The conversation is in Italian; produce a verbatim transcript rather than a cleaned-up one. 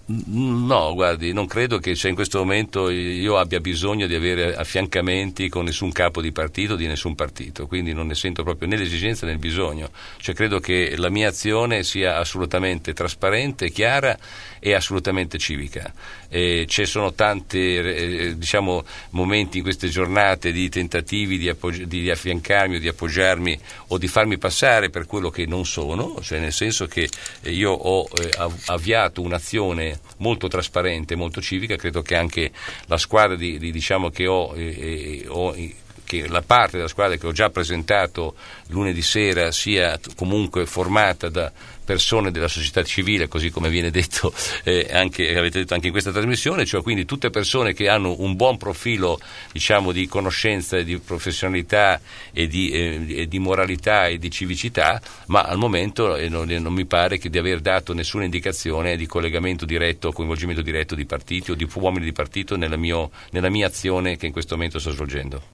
No, guardi, non credo che cioè, in questo momento io abbia bisogno di avere affiancamenti con nessun capo di partito, di nessun partito, quindi non ne sento proprio né l'esigenza né il bisogno. Cioè, credo che la mia azione sia assolutamente trasparente, chiara e assolutamente civica. E ci sono tanti eh, diciamo, momenti in queste giornate di tentativi di, appoggi- di affiancarmi o di appoggiarmi o di farmi passare per quello che non sono, cioè nel senso che io ho eh, avviato un'azione molto trasparente, molto civica. Credo che anche la squadra di, di diciamo che ho, eh, ho che la parte della squadra che ho già presentato lunedì sera sia comunque formata da persone della società civile, così come viene detto eh, anche avete detto anche in questa trasmissione, cioè quindi tutte persone che hanno un buon profilo, diciamo, di conoscenza e di professionalità e di, eh, e di moralità e di civicità, ma al momento eh, non, non mi pare che di aver dato nessuna indicazione di collegamento diretto o coinvolgimento diretto di partiti o di uomini di partito nella, mio, nella mia azione che in questo momento sto svolgendo.